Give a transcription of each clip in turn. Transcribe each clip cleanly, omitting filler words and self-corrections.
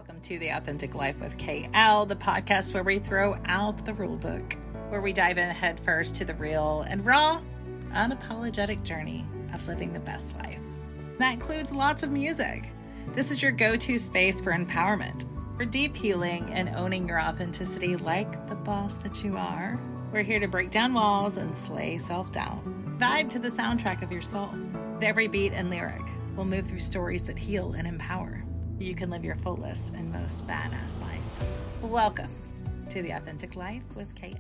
Welcome to The Authentic Life with KL, the podcast where we throw out the rule book, where we dive in head first to the real and raw, unapologetic journey of living the best life. That includes lots of music. This is your go-to space for empowerment, for deep healing and owning your authenticity like the boss that you are. We're here to break down walls and slay self-doubt. Vibe to the soundtrack of your soul. With every beat and lyric, we'll move through stories that heal and empower. You can live your fullest and most badass life. Welcome to The Authentic Life with KL.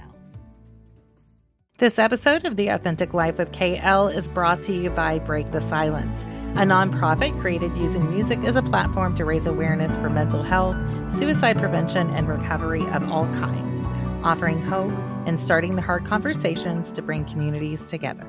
This episode of The Authentic Life with KL is brought to you by Break the Silence, a nonprofit created using music as a platform to raise awareness for mental health, suicide prevention, and recovery of all kinds, offering hope and starting the hard conversations to bring communities together.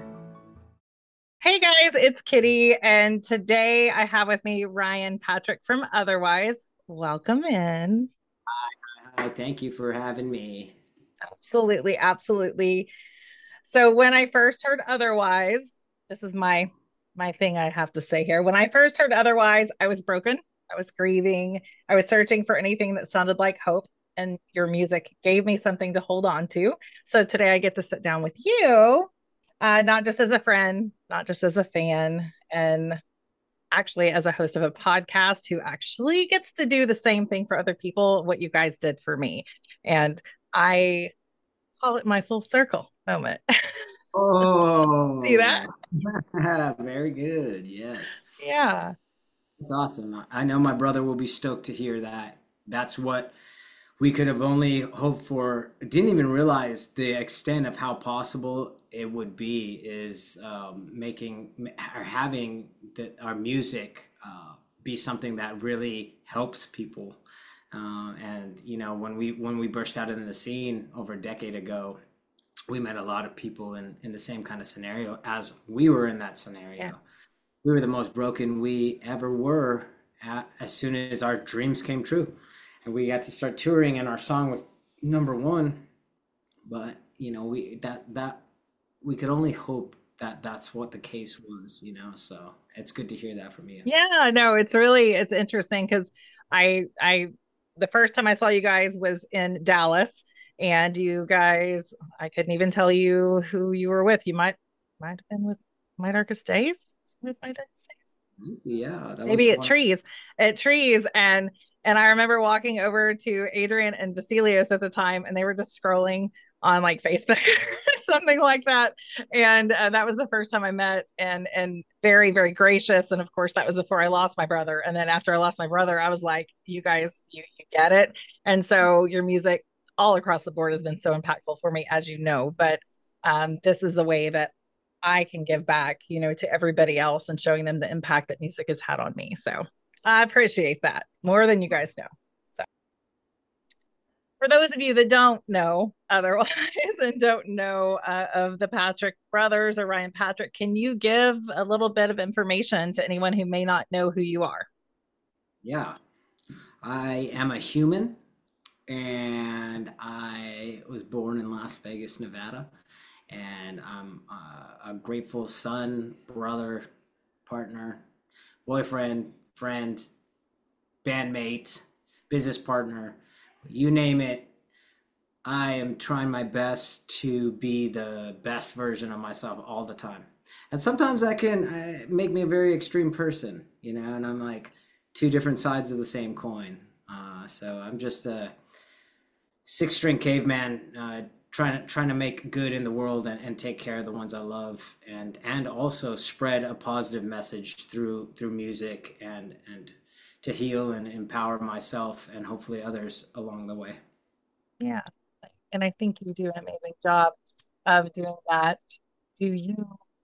Hey guys, it's Kitty, and today I have with me Ryan Patrick from Otherwise. Welcome in. Hi, thank you for having me. Absolutely, absolutely. So when I first heard Otherwise, this is my thing I have to say here. When I first heard Otherwise, I was broken. I was grieving. I was searching for anything that sounded like hope, and your music gave me something to hold on to. So today I get to sit down with you. Not just as a friend, not just as a fan, and actually as a host of a podcast who actually gets to do the same thing for other people, what you guys did for me. And I call it my full circle moment. See that? Oh, very good. Yes, Yeah. it's awesome. I know my brother will be stoked to hear that. That's what we could have only hoped for. Didn't even realize the extent of how possible it would be is making or having our music be something that really helps people. And you know, when we burst out into the scene over a decade ago, we met a lot of people in the same kind of scenario as we were in that scenario. Yeah. We were the most broken we ever were as soon as our dreams came true. And we got to start touring and our song was number one. But, you know, we could only hope that that's what the case was, you know? So it's good to hear that from you. Yeah, no, it's interesting because I the first time I saw you guys was in Dallas, and you guys, I couldn't even tell you who you were with. You might have been with My Darkest Days. With My Darkest Days. Yeah, that was Maybe at fun. trees, and I remember walking over to Adrian and Vasilius at the time, and they were just scrolling on like Facebook or something like that. And that was the first time I met, and very, very gracious. And of course, that was before I lost my brother. And then after I lost my brother, I was like, you guys, you get it. And so your music all across the board has been so impactful for me, as you know. But this is the way that I can give back, to everybody else and showing them the impact that music has had on me. So I appreciate that more than you guys know. So for those of you that don't know otherwise and don't know of the Patrick brothers or Ryan Patrick, can you give a little bit of information to anyone who may not know who you are? Yeah, I am a human and I was born in Las Vegas, Nevada. And I'm a grateful son, brother, partner, boyfriend, friend, bandmate, business partner, you name it. I am trying my best to be the best version of myself all the time. And sometimes that can make me a very extreme person, you know, and I'm like two different sides of the same coin. So I'm just a six string caveman trying to make good in the world and take care of the ones I love and also spread a positive message through music and to heal and empower myself and hopefully others along the way. Yeah. And I think you do an amazing job of doing that. Do you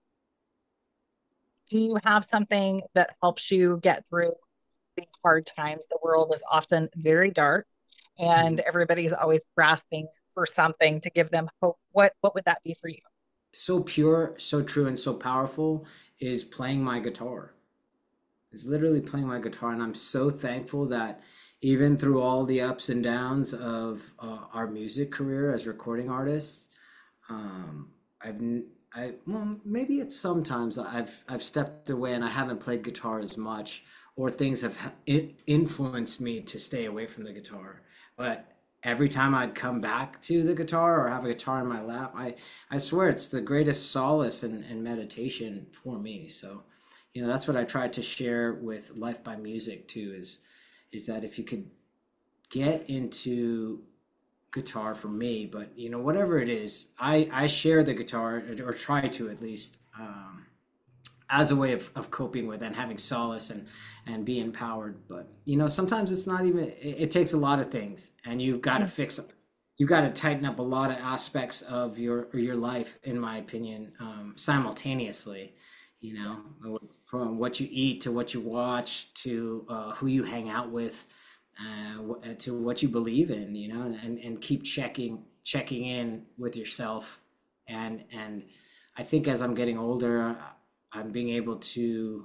do you have something that helps you get through the hard times? The world is often very dark and Mhm. everybody's always grasping for something to give them hope. What would that be for you? So pure, so true, and so powerful is playing my guitar. It's literally playing my guitar, and I'm so thankful that even through all the ups and downs of our music career as recording artists, um, I've I well maybe it's sometimes I've stepped away and I haven't played guitar as much, or things have influenced me to stay away from the guitar. But every time I'd come back to the guitar or have a guitar in my lap, I swear it's the greatest solace and meditation for me. So, that's what I tried to share with Life by Music too, is that if you could get into guitar for me, but whatever it is, I share the guitar, or try to at least, as a way of coping with and having solace and be empowered. But sometimes it's not even, it takes a lot of things, and you've got to tighten up a lot of aspects of your life, in my opinion, simultaneously. From what you eat to what you watch to who you hang out with, to what you believe in, and keep checking in with yourself. And I think as I'm getting older, I'm being able to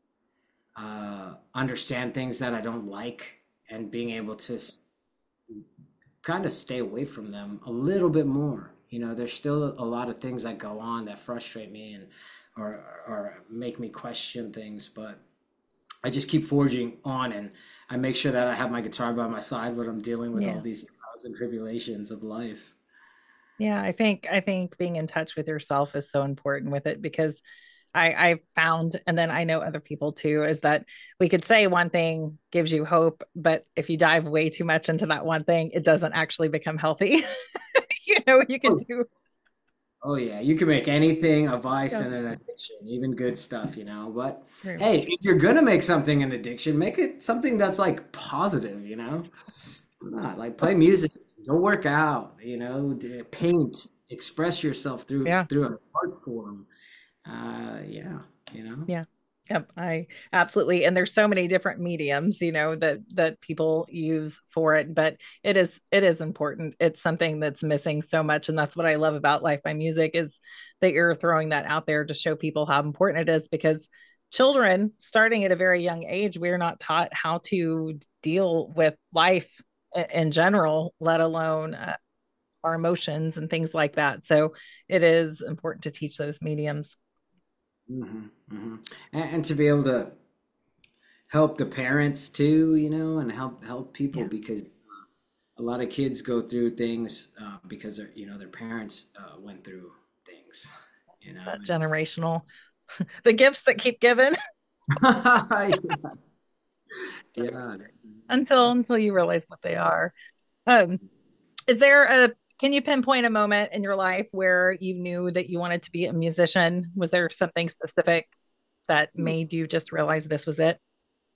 understand things that I don't like, and being able to kind of stay away from them a little bit more. There's still a lot of things that go on that frustrate me, and or make me question things, but I just keep forging on, and I make sure that I have my guitar by my side when I'm dealing with all these trials and tribulations of life. Yeah, I think being in touch with yourself is so important with it, because I found, and then I know other people too, is that we could say one thing gives you hope, but if you dive way too much into that one thing, it doesn't actually become healthy. You can Oh, do. oh yeah, you can make anything a vice Yeah, and an addiction, even good stuff, But very hey, much. if you're gonna make something an addiction, make it something that's like positive. Not like play music, go work out, paint, express yourself through Yeah. through an art form. Yeah, Yeah. Yep, I absolutely. And there's so many different mediums, that people use for it, but it is important. It's something that's missing so much. And that's what I love about Life by Music, is that you're throwing that out there to show people how important it is, because children, starting at a very young age, we're not taught how to deal with life in general, let alone our emotions and things like that. So it is important to teach those mediums. hmm hmm and to be able to help the parents too, and help people, Yeah. because a lot of kids go through things because their parents went through things, That and generational, the gifts that keep giving yeah, until you realize what they are. Um, is there a Can you pinpoint a moment in your life where you knew that you wanted to be a musician? Was there something specific that yeah. made you just realize this was it?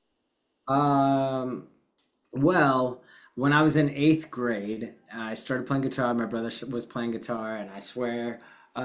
Um, well, when I was in eighth grade, I started playing guitar. My brother was playing guitar, and I swear,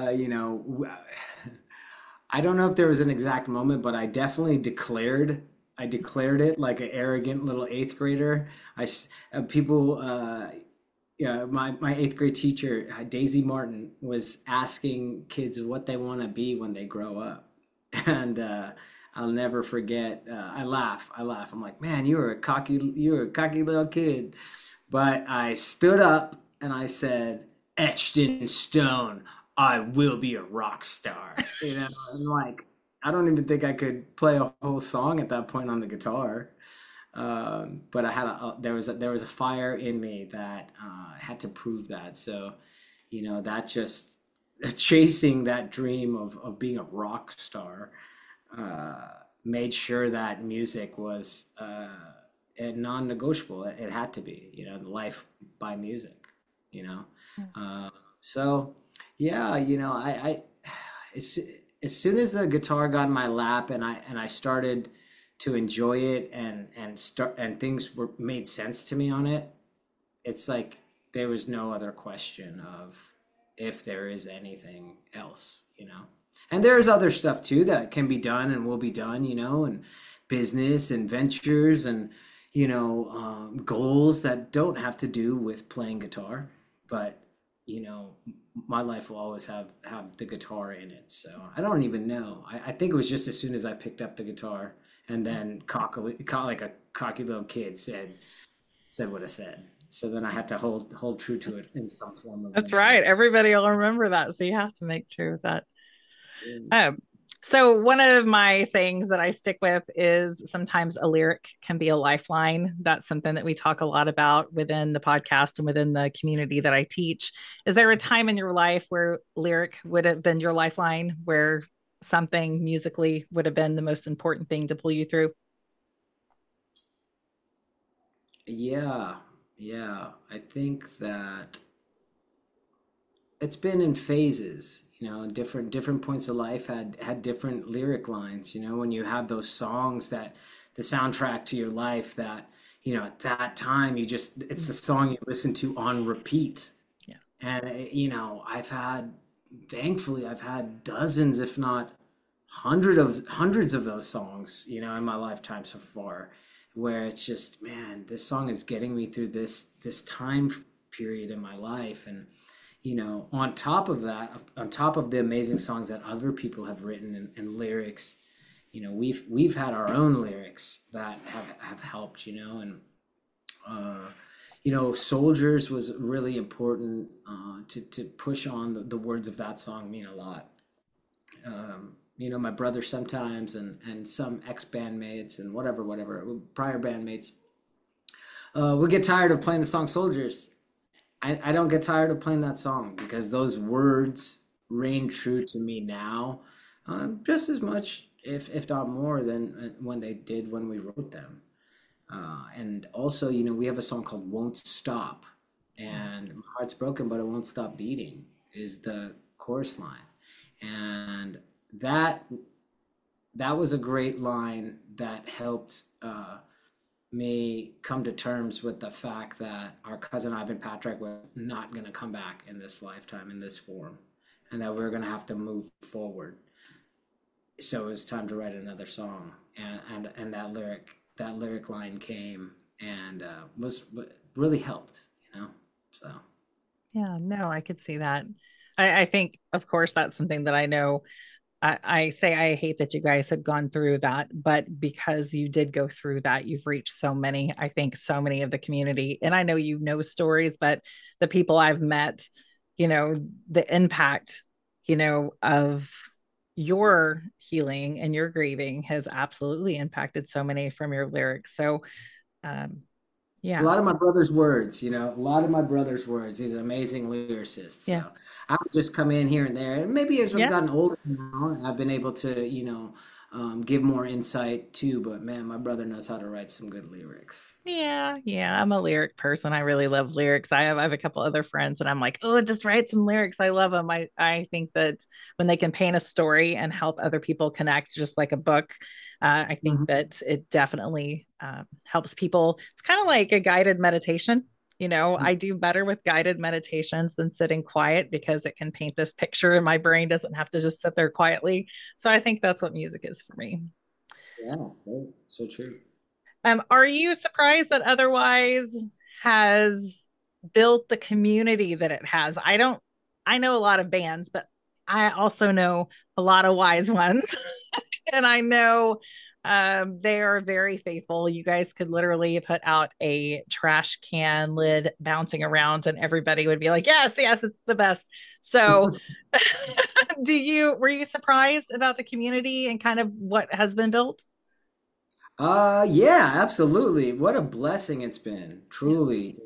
I don't know if there was an exact moment, but I definitely I declared it like an arrogant little eighth grader. People, yeah, my eighth grade teacher, Daisy Martin, was asking kids what they want to be when they grow up. And I'll never forget. I laugh. I'm like, man, you were a cocky little kid. But I stood up and I said, etched in stone, I will be a rock star. And like, I don't even think I could play a whole song at that point on the guitar. But I had there was a fire in me that had to prove that. So, that just chasing that dream of being a rock star uh, made sure that music was a non-negotiable. It had to be, life by music, you know. Uh, so, yeah, as, as soon as the guitar got in my lap, and I started to enjoy it, and things were made sense to me on it, it's like there was no other question of if there is anything else. And there's other stuff too that can be done and will be done, and business and ventures and, goals that don't have to do with playing guitar. But, you know, my life will always have the guitar in it. So I don't even know. I think it was just as soon as I picked up the guitar, and then like a cocky little kid said what I said. So then I had to hold true to it in some form or That's another. right. Everybody will remember that. So you have to make sure of that. Yeah. Um, So one of my sayings that I stick with is sometimes a lyric can be a lifeline. That's something that we talk a lot about within the podcast and within the community that I teach. Is there a time in your life where lyric would have been your lifeline, where something musically would have been the most important thing to pull you through? Yeah, yeah. I think that it's been in phases, different points of life had different lyric lines, when you have those songs that the soundtrack to your life that, at that time it's the song you listen to on repeat. Yeah. And thankfully I've had dozens, if not hundreds of those songs, in my lifetime so far, where it's just, man, this song is getting me through this time period in my life. And on top of that, on top of the amazing songs that other people have written and lyrics, we've had our own lyrics that have helped, and Soldiers was really important, to push on the words of that song mean a lot. My brother sometimes, and some ex bandmates and whatever prior bandmates, would get tired of playing the song Soldiers. I don't get tired of playing that song because those words reign true to me now, just as much, if not more, than when they did when we wrote them. And also, we have a song called Won't Stop. And my heart's broken, but it won't stop beating is the chorus line. And that was a great line that helped me come to terms with the fact that our cousin Ivan Patrick was not going to come back in this lifetime in this form, and that we are going to have to move forward. So it was time to write another song, and that lyric line came and was really helped, So Yeah, no, I could see that. I think, of course, that's something that I know. I say I hate that you guys had gone through that, but because you did go through that, you've reached so many, I think, so many of the community. And I know you know stories, but the people I've met, the impact, of your healing and your grieving has absolutely impacted so many from your lyrics. So, um, a yeah, lot of my brother's words, a lot of my brother's words. He's an amazing lyricist. So yeah, I would just come in here and there. And maybe as I've yeah. gotten older now, I've been able to, give more insight too. But man, my brother knows how to write some good lyrics. Yeah, yeah, I'm a lyric person. I really love lyrics. I have a couple other friends and I'm like, "Oh, just write some lyrics. I love them." I think that when they can paint a story and help other people connect just like a book, I think Mhm. that it definitely helps people. It's kind of like a guided meditation. I do better with guided meditations than sitting quiet because it can paint this picture and my brain doesn't have to just sit there quietly. So I think that's what music is for me. Yeah, right. So true. Are you surprised that Otherwise has built the community that it has? I know a lot of bands, but I also know a lot of wise ones. And I know they are very faithful. You guys could literally put out a trash can lid bouncing around, and everybody would be like, yes, yes, it's the best. So, were you surprised about the community and kind of what has been built? Yeah, absolutely. What a blessing it's been, Yeah. truly.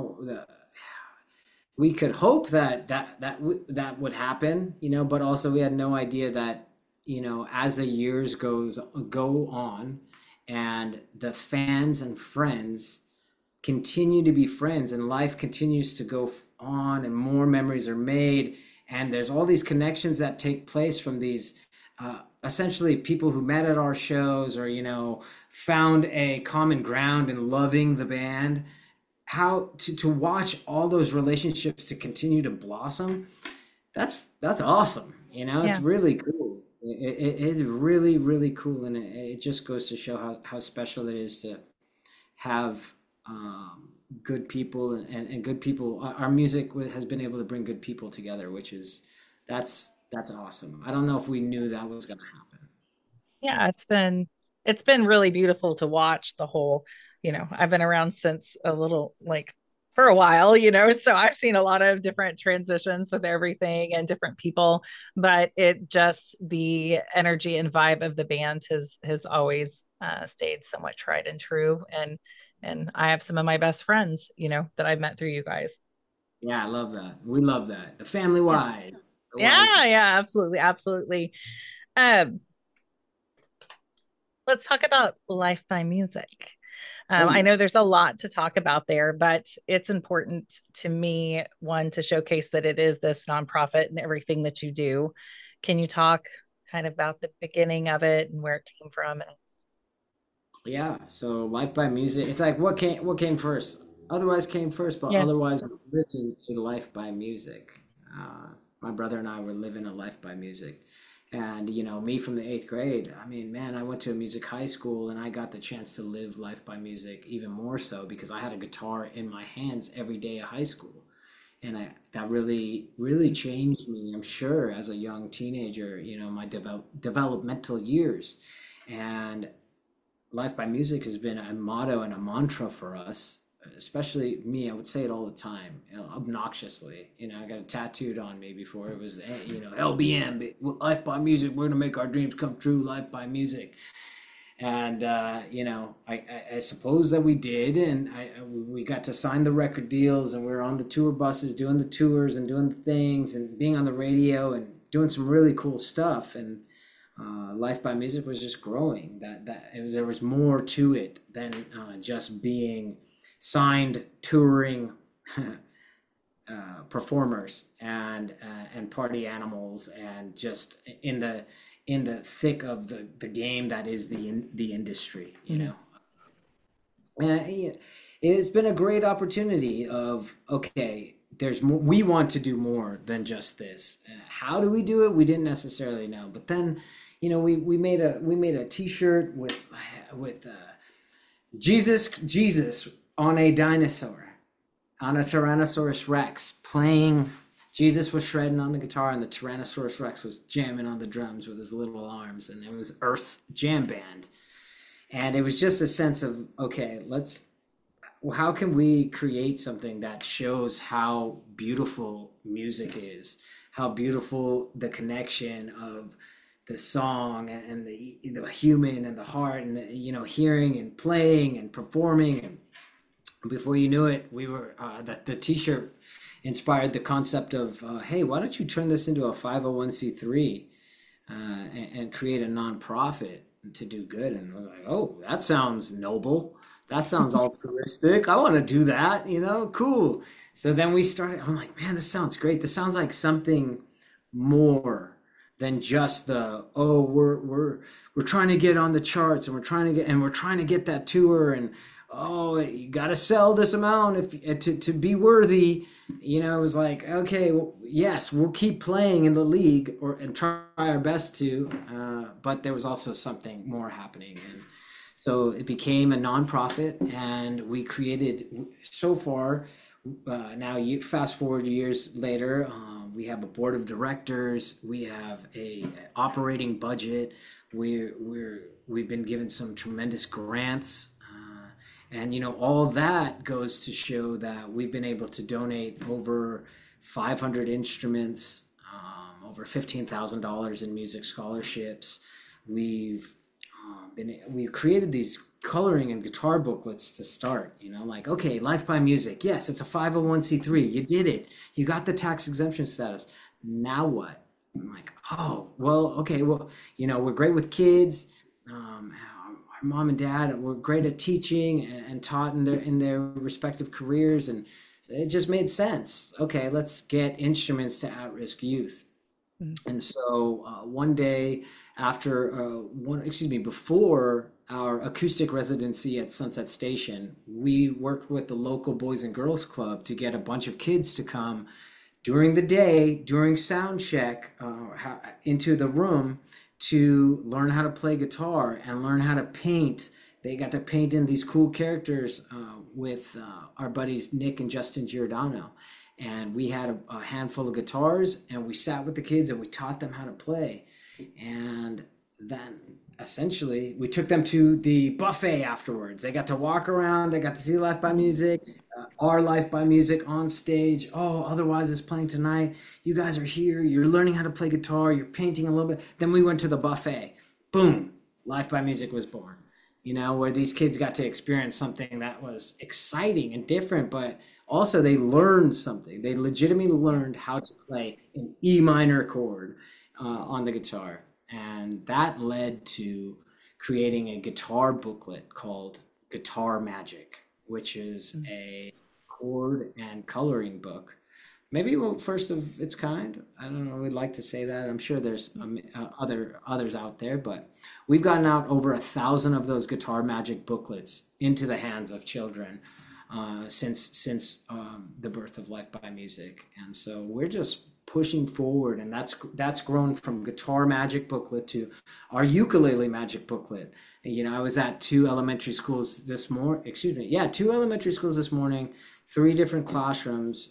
We could hope that would happen, but also we had no idea that, as the years go on, and the fans and friends continue to be friends, and life continues to go on, and more memories are made, and there's all these connections that take place from these, essentially people who met at our shows, or found a common ground in loving the band. How to watch all those relationships to continue to blossom, that's awesome. It's Yeah. really cool. It's really, really cool, and it just goes to show how special it is to have, good people, and good people. Our music has been able to bring good people together, which is that's awesome. I don't know if we knew that was going to happen. Yeah, it's been really beautiful to watch the whole, I've been around since a little like for a while, you know. So I've seen a lot of different transitions with everything and different people, but it just the energy and vibe of the band has always stayed somewhat tried and true. And I have some of my best friends, you know, that I've met through you guys. Yeah, I love that. We love that. The family Yeah. wise, the wise. Yeah, yeah, absolutely, absolutely. Um, let's talk about Life by Music. Oh I yeah. know there's a lot to talk about there, but it's important to me, one, to showcase that it is this nonprofit and everything that you do. Can you talk kind of about the beginning of it and where it came from? Yeah, so Life by Music, it's like what came first? Otherwise came first, but Yeah. otherwise was living a life by music. Uh, my brother and I were living a life by music. And me from the eighth grade, I mean, man, I went to a music high school and I got the chance to live life by music even more so because I had a guitar in my hands every day of high school. And that really, really changed me, I'm sure, as a young teenager, my developmental years. And Life by Music has been a motto and a mantra for us, especially me. I would say it all the time, obnoxiously. I got it tattooed on me before it was, LBM, Life by Music. We're gonna make our dreams come true. Life by Music, and I suppose that we did, and we got to sign the record deals, and we were on the tour buses, doing the tours and doing the things, and being on the radio and doing some really cool stuff, and Life by Music was just growing. There was more to it than just being signed touring performers and party animals and just in the thick of the game that is the industry. Mm-hmm. Yeah, it's been a great opportunity of okay. There's more, we want to do more than just this. How do we do it? We didn't necessarily know, but then we made a T-shirt with Jesus on a dinosaur, on a Tyrannosaurus Rex playing. Jesus was shredding on the guitar, and the Tyrannosaurus Rex was jamming on the drums with his little arms, and it was Earth's jam band. And it was just a sense of okay, how can we create something that shows how beautiful music is, how beautiful the connection of the song and the human and the heart and hearing and playing and performing, and before you knew it we were the t-shirt inspired the concept of hey, why don't you turn this into a 501c3 and create a nonprofit to do good. And I was like, oh, that sounds noble, that sounds altruistic, I want to do that, cool. So then we started, I'm like, man, this sounds great, this sounds like something more than just the we're trying to get on the charts, and we're trying to get that tour, and oh, you got to sell this amount if to be worthy. It was like, okay, well, yes, we'll keep playing in the league and try our best to, but there was also something more happening. And so it became a nonprofit, and we created so far. Now, you fast forward years later, we have a board of directors, we have a operating budget, we've been given some tremendous grants, and all that goes to show that we've been able to donate over 500 instruments, over $15,000 in music scholarships. We've created these coloring and guitar booklets to start, like, okay, Life by Music, yes, it's a 501c3, you did it, you got the tax exemption status, now what? I'm like, oh, well, okay, well, we're great with kids, our mom and dad were great at teaching and taught in their respective careers, and it just made sense. Okay, let's get instruments to at-risk youth. And so one day before our acoustic residency at Sunset Station, we worked with the local Boys and Girls Club to get a bunch of kids to come during the day, during sound check, into the room to learn how to play guitar and learn how to paint. They got to paint in these cool characters with our buddies Nick and Justin Giordano. And we had a handful of guitars, and we sat with the kids and we taught them how to play. And then essentially we took them to the buffet afterwards. They got to walk around, they got to see Life by Music. our Life by Music on stage. Oh, Otherwise is playing tonight. You guys are here. You're learning how to play guitar. You're painting a little bit. Then we went to the buffet. Boom, Life by Music was born. Where these kids got to experience something that was exciting and different, but also they learned something. They legitimately learned how to play an E minor chord on the guitar. And that led to creating a guitar booklet called Guitar Magic, which is a chord and coloring book. Maybe first of its kind. I don't know. We'd like to say that. I'm sure there's others out there, but we've gotten out over 1,000 of those Guitar Magic booklets into the hands of children since the birth of Life by Music, and so we're just pushing forward, and that's grown from Guitar Magic booklet to our Ukulele Magic booklet. I was at two elementary schools this morning. Two elementary schools this morning. 3 different classrooms,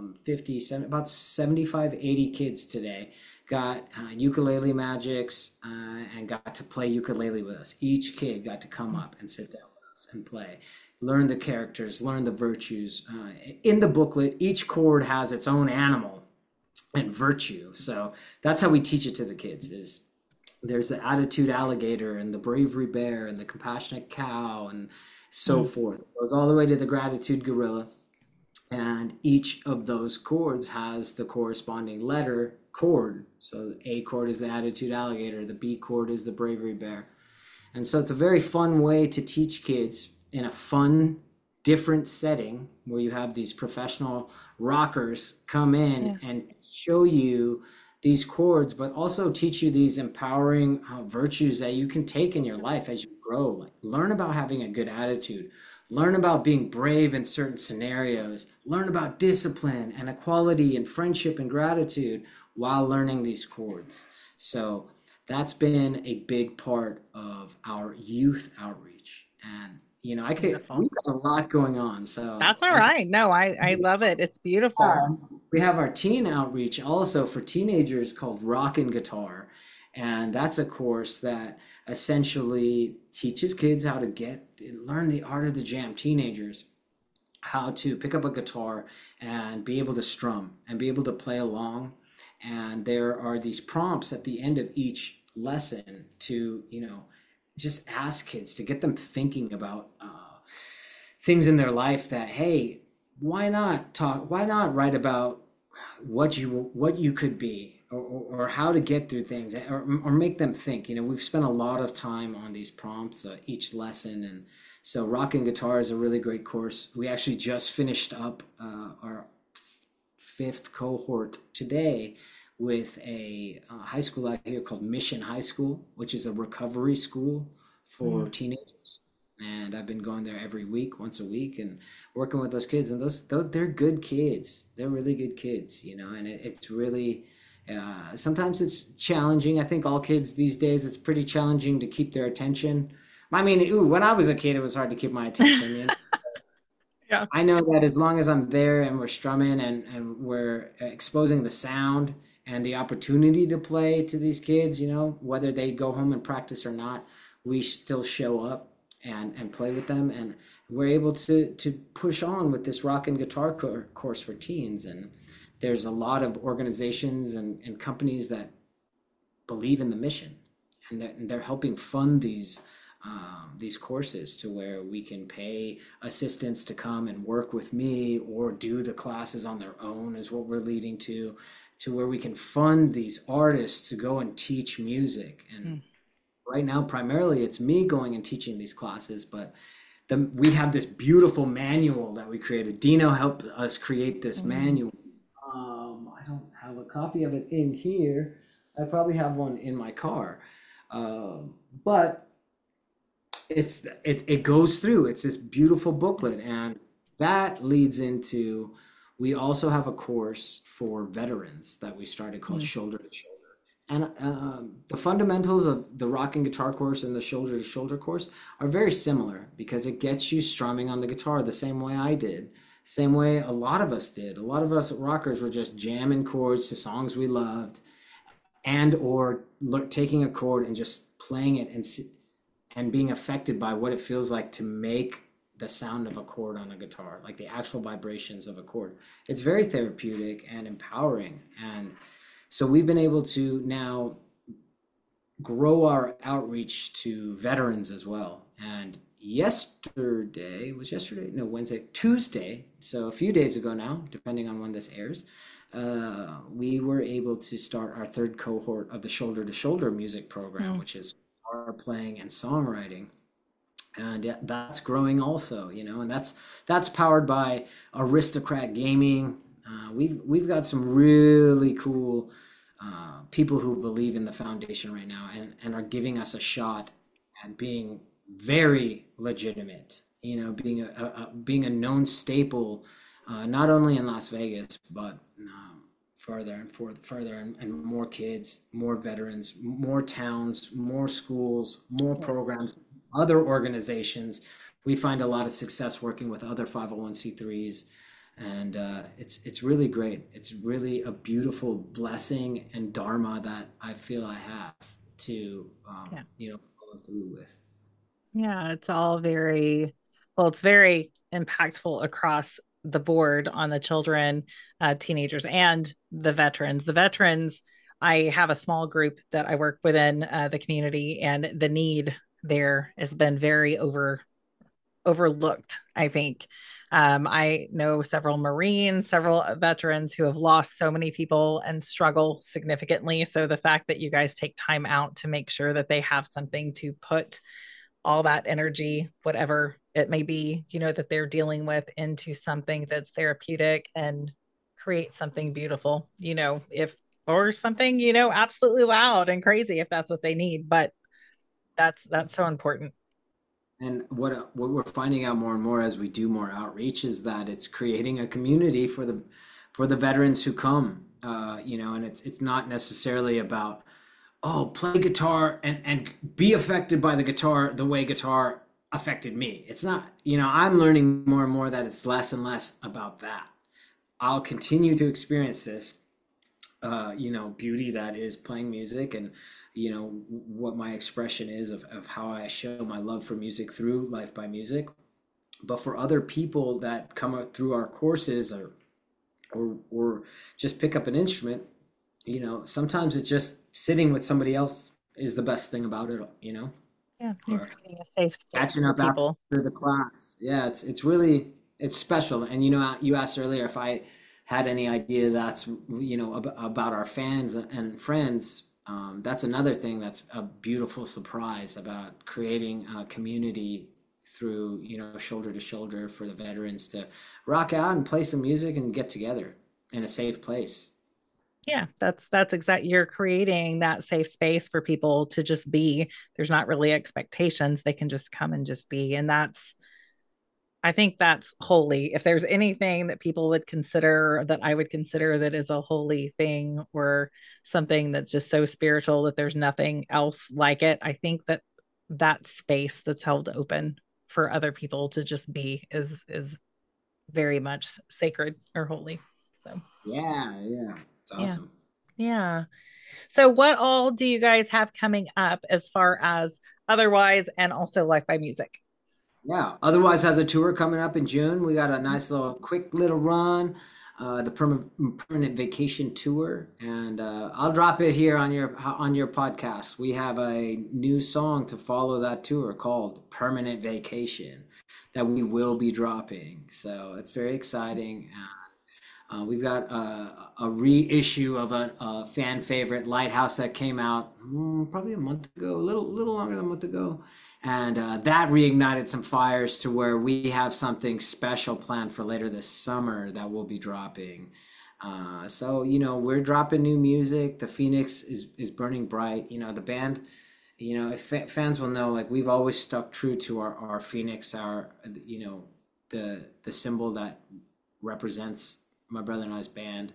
about 75, 80 kids today got ukulele magics and got to play ukulele with us. Each kid got to come up and sit down with us and play, learn the characters, learn the virtues. In the booklet, each chord has its own animal and virtue. So that's how we teach it to the kids. Is there's the attitude alligator and the bravery bear and the compassionate cow and so forth. It goes all the way to the gratitude gorilla. And each of those chords has the corresponding letter chord. So the A chord is the attitude alligator, the B chord is the bravery bear. And so it's a very fun way to teach kids in a fun, different setting where you have these professional rockers come in and show you these chords, but also teach you these empowering virtues that you can take in your life as you grow. Like, learn about having a good attitude. Learn about being brave in certain scenarios. Learn about discipline and equality and friendship and gratitude while learning these chords. So that's been a big part of our youth outreach. And, we've got a lot going on. So that's all right. No, I love it. It's beautiful. We have our teen outreach also for teenagers called Rockin' Guitar. And that's a course that essentially teaches kids how to learn the art of the jam, teenagers, how to pick up a guitar and be able to strum and be able to play along. And there are these prompts at the end of each lesson to, just ask kids, to get them thinking about things in their life that, hey, why not write about what you could be, or how to get through things, or make them think. We've spent a lot of time on these prompts each lesson, and so Rockin' Guitar is a really great course. We actually just finished up our 5th cohort today with a high school out here called Mission High School, which is a recovery school for teenagers. And I've been going there every week, once a week, and working with those kids. And they're good kids. They're really good kids, and it's really, sometimes it's challenging. I think all kids these days, it's pretty challenging to keep their attention. I mean, when I was a kid, it was hard to keep my attention. Yeah. I know that as long as I'm there and we're strumming and we're exposing the sound and the opportunity to play to these kids, whether they go home and practice or not, we still show up and play with them. And we're able to push on with this Rockin' Guitar course for teens. And there's a lot of organizations and companies that believe in the mission, and they're helping fund these courses to where we can pay assistants to come and work with me or do the classes on their own, is what we're leading to where we can fund these artists to go and teach music. And right now, primarily, it's me going and teaching these classes, but we have this beautiful manual that we created. Dino helped us create this manual. I don't have a copy of it in here. I probably have one in my car, but it goes through. It's this beautiful booklet, and that leads into. We also have a course for veterans that we started called Shoulder to Shoulder. And the fundamentals of the Rockin' Guitar course and the Shoulder to Shoulder course are very similar, because it gets you strumming on the guitar the same way I did, same way a lot of us did. A lot of us rockers were just jamming chords to songs we loved, or taking a chord and just playing it and being affected by what it feels like to make the sound of a chord on a guitar, like the actual vibrations of a chord. It's very therapeutic and empowering. And so we've been able to now grow our outreach to veterans as well. And Wednesday, Tuesday, so a few days ago now, depending on when this airs, we were able to start our third cohort of the Shoulder to Shoulder music program, which is guitar playing and songwriting. And that's growing also, and that's powered by Aristocrat Gaming. We've got some really cool people who believe in the foundation right now and are giving us a shot at being very legitimate, being a known staple, not only in Las Vegas, but further and more kids, more veterans, more towns, more schools, more programs, other organizations. We find a lot of success working with other 501c3s. And it's really great. It's really a beautiful blessing and dharma that I feel I have to follow through with. Yeah, it's all it's very impactful across the board on the children, teenagers, and the veterans. The veterans, I have a small group that I work within the community, and the need there has been very overlooked, I think. I know several Marines, several veterans who have lost so many people and struggle significantly. So the fact that you guys take time out to make sure that they have something to put all that energy, whatever it may be, that they're dealing with, into something that's therapeutic and create something beautiful, or something, absolutely loud and crazy if that's what they need. But that's so important. And what we're finding out more and more as we do more outreach is that it's creating a community for the veterans who come, and it's not necessarily about, play guitar and be affected by the guitar the way guitar affected me. It's not, I'm learning more and more that it's less and less about that. I'll continue to experience this, beauty that is playing music, and what my expression is of how I show my love for music through Life by Music. But for other people that come up through our courses or just pick up an instrument, sometimes it's just sitting with somebody else is the best thing about it, Yeah, you're creating a safe space catching for up people. after the class. Yeah, it's really, it's special. And you asked earlier if I had any idea that's about our fans and friends. That's another thing that's a beautiful surprise about creating a community through Shoulder to Shoulder for the veterans to rock out and play some music and get together in a safe place. Yeah, that's exactly, you're creating that safe space for people to just be. There's not really expectations. They can just come and just be. And I think that's holy. If there's anything that people would consider, that I would consider, that is a holy thing, or something that's just so spiritual that there's nothing else like it, I think that space that's held open for other people to just be is very much sacred or holy. So Yeah, it's awesome. Yeah. So what all do you guys have coming up as far as otherwise, and also Life by Music? Yeah. Otherwise has a tour coming up in June. We got a nice quick little run, the permanent vacation tour, and I'll drop it here on your podcast. We have a new song to follow that tour called "Permanent Vacation" that we will be dropping. So it's very exciting. We've got a reissue of a fan favorite, Lighthouse, that came out probably a month ago, a little longer than a month ago. And that reignited some fires to where we have something special planned for later this summer that we'll be dropping. So, we're dropping new music. The Phoenix is burning bright. The band, if fans will know, like, we've always stuck true to our Phoenix, the symbol that represents my brother and I's band.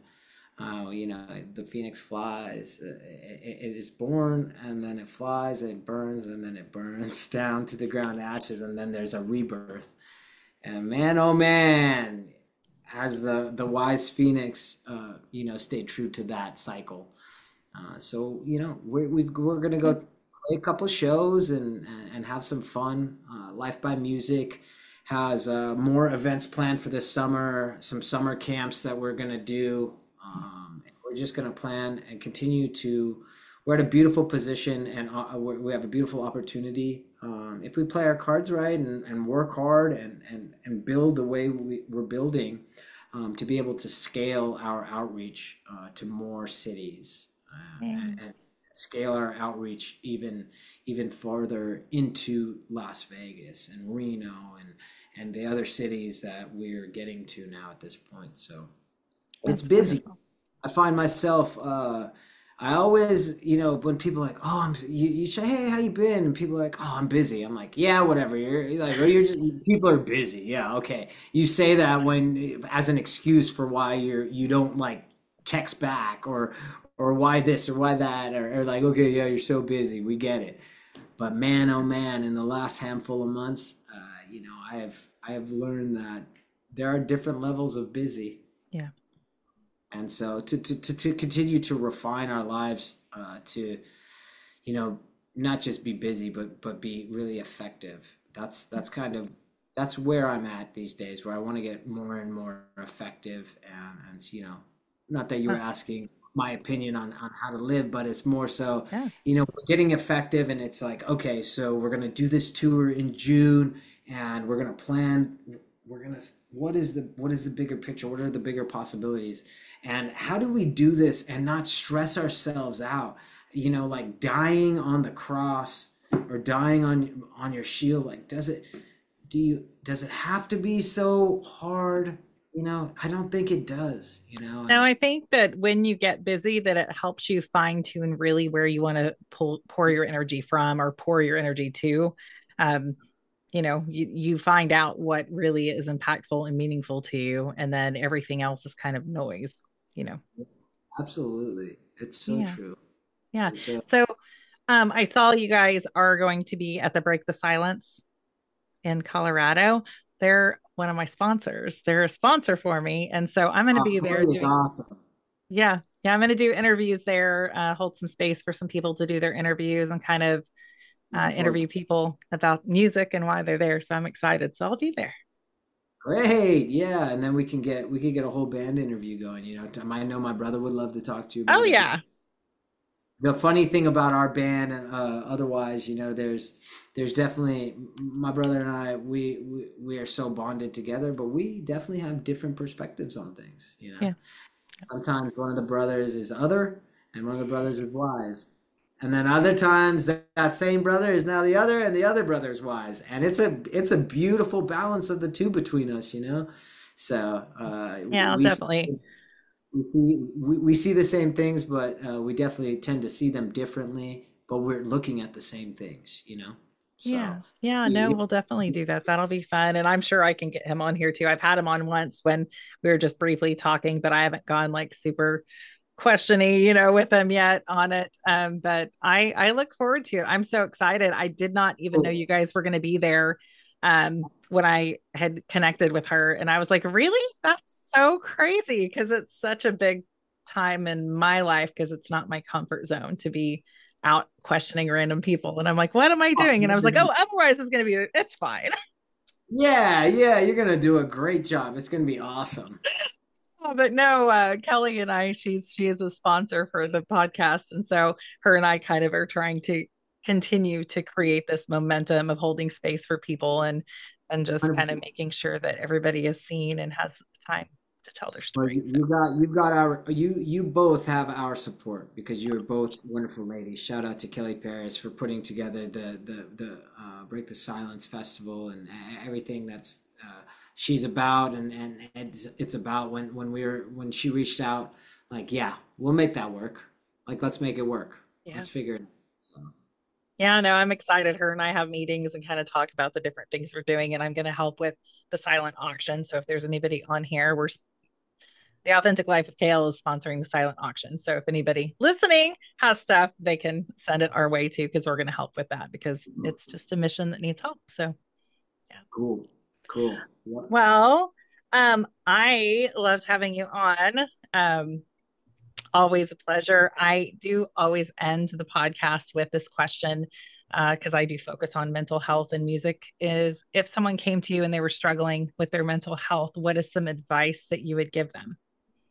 The Phoenix flies. It is born, and then it flies, it burns, and then it burns down to the ground ashes, and then there's a rebirth. And man, oh man, has the wise Phoenix, stayed true to that cycle. So we're gonna go play a couple shows and have some fun. Life by Music has more events planned for this summer, some summer camps that we're going to do. And we're just going to plan and continue to. We're at a beautiful position, and we have a beautiful opportunity. If we play our cards right and work hard and build the way we're building, to be able to scale our outreach to more cities and scale our outreach even farther into Las Vegas and Reno and the other cities that we're getting to now at this point. So it's busy. Wonderful. I find myself I always, when people are like, oh, you say, hey, how you been? And people are like, oh, I'm busy. I'm like, yeah, whatever. You're like, you're just, people are busy. Yeah, okay. You say that as an excuse for why you don't like text back or why this or why that or like, okay, yeah, you're so busy. We get it. But man, oh man, in the last handful of months, I have learned that there are different levels of busy. Yeah. And so to continue to refine our lives to, not just be busy, but be really effective. That's where I'm at these days, where I want to get more and more effective. And not that you were asking my opinion on how to live, but it's more so, we're getting effective, and it's like, okay, so we're going to do this tour in June, and we're going to plan. What is the bigger picture? What are the bigger possibilities? And how do we do this and not stress ourselves out? Like dying on the cross or dying on your shield. Like, does it have to be so hard? I don't think it does, No, I think that when you get busy, that it helps you fine tune really where you want to pour your energy from or pour your energy to. You find out what really is impactful and meaningful to you, and then everything else is kind of noise. Absolutely, it's so true. Yeah. So I saw you guys are going to be at the Break the Silence in Colorado. They're one of my sponsors. They're a sponsor for me, and so I'm going to be there doing. Awesome. Yeah, I'm going to do interviews there. Hold some space for some people to do their interviews and kind of interview people about music and why they're there. So I'm excited. So I'll be there. Great. Yeah. And then we could get a whole band interview going. I know my brother would love to talk to you about Oh, it. yeah. The funny thing about our band, otherwise, there's definitely my brother and I, we are so bonded together, but we definitely have different perspectives on things. Yeah. Sometimes one of the brothers is other and one of the brothers is wise. And then other times that same brother is now the other, and the other brother is wise. And it's a beautiful balance of the two between us, So definitely. We see the same things, but we definitely tend to see them differently. But we're looking at the same things, So, No, we'll definitely do that. That'll be fun, and I'm sure I can get him on here too. I've had him on once when we were just briefly talking, but I haven't gone like super questiony, with them yet on it. But I look forward to it. I'm so excited. I did not even know you guys were going to be there when I had connected with her, and I was like, really? That's so crazy, because it's such a big time in my life, because it's not my comfort zone to be out questioning random people. And I'm like, what am I doing? And I was like, oh, otherwise it's fine. Yeah, you're going to do a great job. It's going to be awesome. But no, Kelly and I, she is a sponsor for the podcast. And so her and I kind of are trying to continue to create this momentum of holding space for people and just 100%. Kind of making sure that everybody is seen and has time to tell their story. Well, you both have our support, because you're both wonderful ladies. Shout out to Kelly Paris for putting together the Break the Silence Festival and everything that's she's about, and it's about when she reached out, like, yeah, we'll make that work. Like, let's make it work. Yeah. Let's figure it out. So. Yeah, no, I'm excited. Her and I have meetings and kind of talk about the different things we're doing, and I'm going to help with the silent auction. So if there's anybody on here, the Authentic Life with Kale is sponsoring the silent auction. So if anybody listening has stuff, they can send it our way too, because we're going to help with that, because it's just a mission that needs help. So yeah. Cool. Yeah. Well, I loved having you on. Always a pleasure. I do always end the podcast with this question. because I do focus on mental health and music, is if someone came to you and they were struggling with their mental health, what is some advice that you would give them?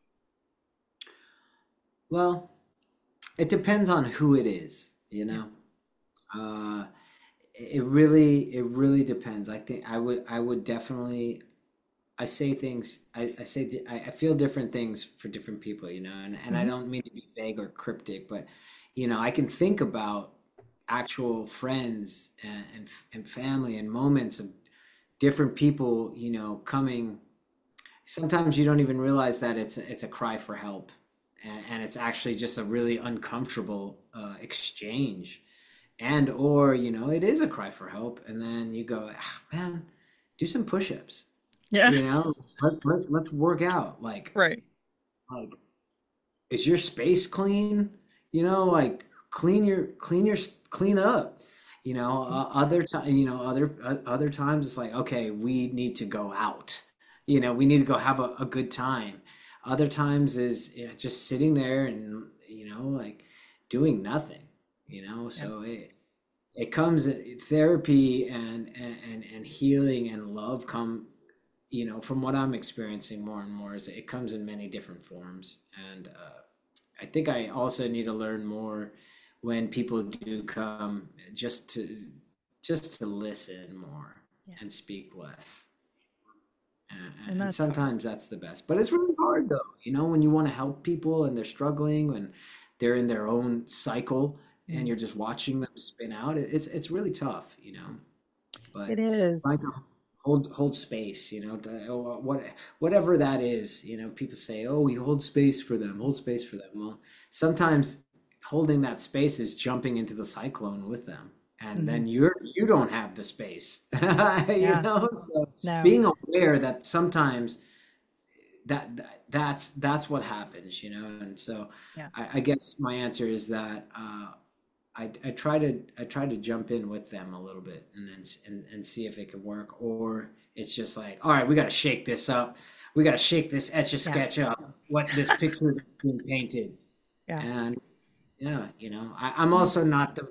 Well, it depends on who it is, Yeah. Uh, it really depends. I think I would definitely, I say things, I feel different things for different people, and I Hmm. don't mean to be vague or cryptic, but I can think about actual friends and family and moments of different people, coming. Sometimes you don't even realize that it's a cry for help, and it's actually just a really uncomfortable exchange, and or it is a cry for help, and then you go, man, do some push-ups, Yeah. let's work out, Right. like is your space clean, like clean up, other time, other times it's like, okay, we need to go out, we need to go have a good time. Other times is, just sitting there and like doing nothing, Yeah. so it comes, therapy and healing and love come, from what I'm experiencing more and more, is it comes in many different forms. And I think I also need to learn more when people do come, just to listen more Yeah. and speak less. And, And and that's hard. sometimes that's the best, but it's really hard though, when you want to help people and they're struggling, when they're in their own cycle and Mm. you're just watching them spin out. It's really tough, but It is. trying to hold space, whatever that is. People say, oh, you hold space for them. Well, sometimes holding that space is jumping into the cyclone with them, and Hmm. then you don't have the space. Yeah. So No. being aware that sometimes that's what happens, and so Yeah. I guess my answer is that I try to jump in with them a little bit, and then and see if it can work, or it's just like, all right, we got to shake this up, we got to shake this etch a Yeah. sketch up, what this picture that's been painted. Yeah. And yeah, I'm also not the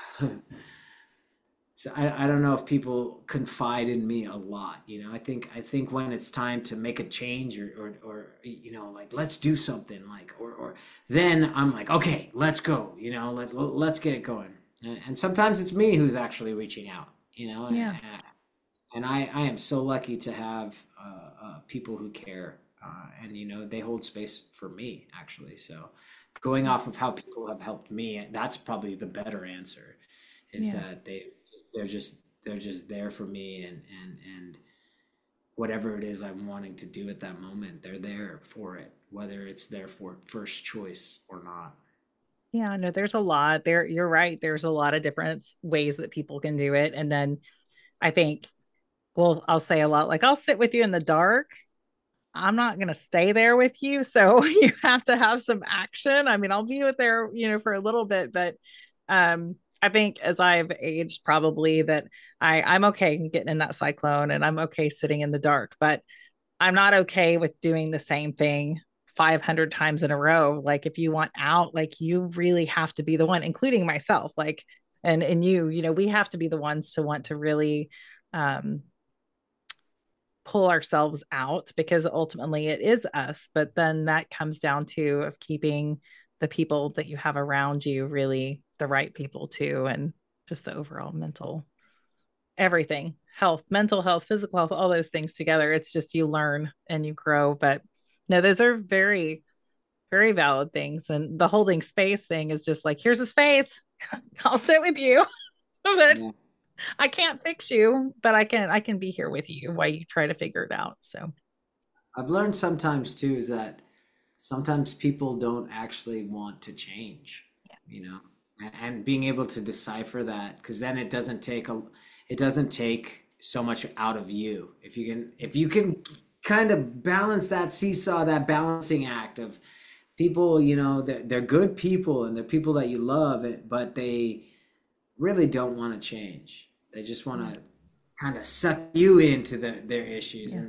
so I don't know if people confide in me a lot. I think when it's time to make a change, or like, let's do something, like, or then I'm like, okay, let's go, let's get it going. And sometimes it's me who's actually reaching out, Yeah. and I am so lucky to have people who care, and they hold space for me, actually. So going Yeah. off of how people have helped me, that's probably the better answer, is Yeah. that they're just there for me, and whatever it is I'm wanting to do at that moment, they're there for it, whether it's their for first choice or not. Yeah, no, there's a lot there. You're right. There's a lot of different ways that people can do it. And then I think, well, I'll say a lot like, I'll sit with you in the dark. I'm not going to stay there with you. So you have to have some action. I mean, I'll be with there, for a little bit, but I think as I've aged, probably that I'm okay getting in that cyclone and I'm okay sitting in the dark, but I'm not okay with doing the same thing 500 times in a row. Like if you want out, like you really have to be the one, including myself, like, and we have to be the ones to want to really um, pull ourselves out, because ultimately it is us. But then that comes down to of keeping the people that you have around you really the right people too, and just the overall mental everything, health, mental health, physical health, all those things together. It's just you learn and you grow. But no, those are very, very valid things. And the holding space thing is just like, here's a space. I'll sit with you. But Yeah. I can't fix you, but I can be here with you while you try to figure it out. So I've learned sometimes too, is that sometimes people don't actually want to change, you know, and being able to decipher that, because then it doesn't take so much out of you. If you can kind of balance that seesaw, that balancing act of people, they're good people and they're people that you love, but they really don't want to change. They just want yeah, to kind of suck you into their issues, yeah, and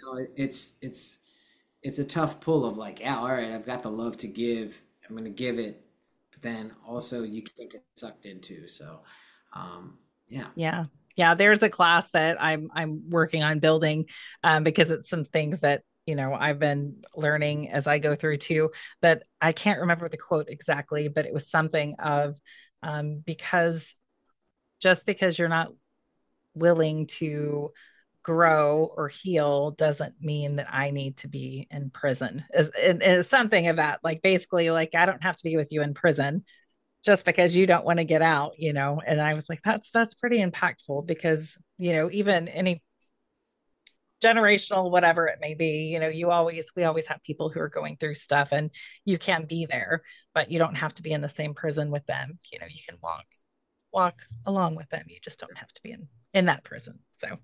it's a tough pull of like, yeah, all right, I've got the love to give, I'm going to give it, but then also you can't get sucked into. So Yeah. Yeah. Yeah. There's a class that I'm working on building, because it's some things that, I've been learning as I go through too, that I can't remember the quote exactly, but it was something of, because just because you're not willing to grow or heal doesn't mean that I need to be in prison. Is something of that. Like basically, like I don't have to be with you in prison just because you don't want to get out. And I was like, that's pretty impactful, because, even any generational, whatever it may be, we always have people who are going through stuff, and you can be there, but you don't have to be in the same prison with them. You can walk along with them. You just don't have to be in that prison. So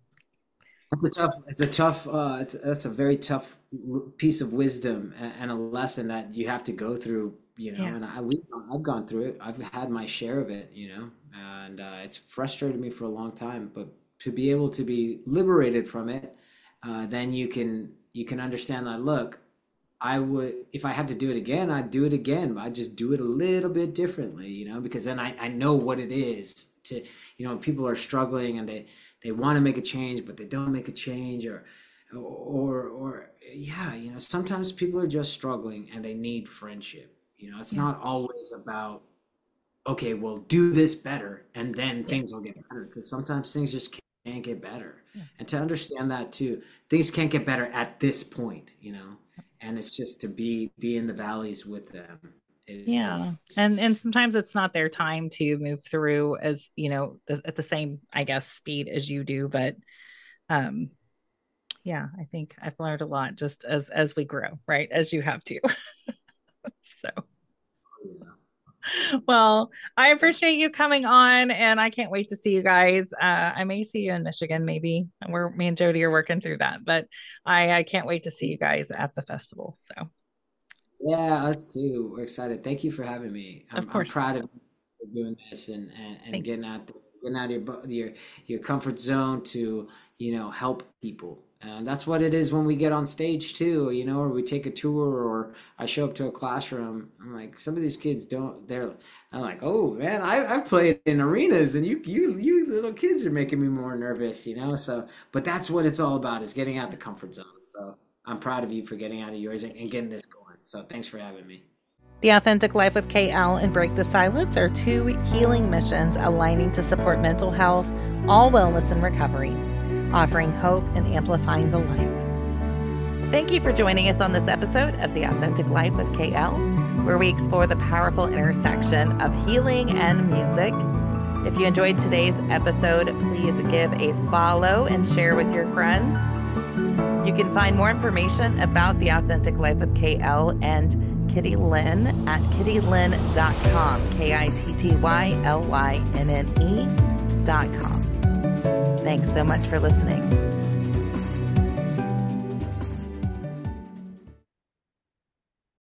that's a very tough piece of wisdom and a lesson that you have to go through, yeah. and I've gone through it. I've had my share of it, and it's frustrated me for a long time, but to be able to be liberated from it, then you can understand that, look, I would, if I had to do it again, I'd do it again, but I'd just do it a little bit differently, because then I know what it is to, people are struggling and they want to make a change, but they don't make a change, or yeah, sometimes people are just struggling and they need friendship. It's Yeah. not always about, okay, well, do this better and then Yeah. things will get better, because sometimes things just can't get better. Yeah. And to understand that too, things can't get better at this point, and it's just to be in the valleys with them Yeah. is And sometimes it's not their time to move through as, at the same, I guess, speed as you do. But um, yeah, I think I've learned a lot just as we grow, right? As you have to. So, well, I appreciate you coming on, and I can't wait to see you guys. I may see you in Michigan, maybe. Me and Jody are working through that, but I can't wait to see you guys at the festival. So, yeah, us too. We're excited. Thank you for having me. of I'm course, proud of you for doing this and thank you. getting out there, getting out of your comfort zone to, help people. And that's what it is when we get on stage too, or we take a tour, or I show up to a classroom. I'm like, some of these kids don't, I'm like, oh man, I've played in arenas, and you little kids are making me more nervous, So, but that's what it's all about, is getting out the comfort zone. So I'm proud of you for getting out of yours and getting this going. So thanks for having me. The Authentic Life with KL and Break the Silence are two healing missions aligning to support mental health, all wellness, and recovery, offering hope and amplifying the light. Thank you for joining us on this episode of The Authentic Life with KL, where we explore the powerful intersection of healing and music. If you enjoyed today's episode, please give a follow and share with your friends. You can find more information about The Authentic Life with KL and Kitty Lynn at kittylynn.com, KITTYLYNNE.com. Thanks so much for listening.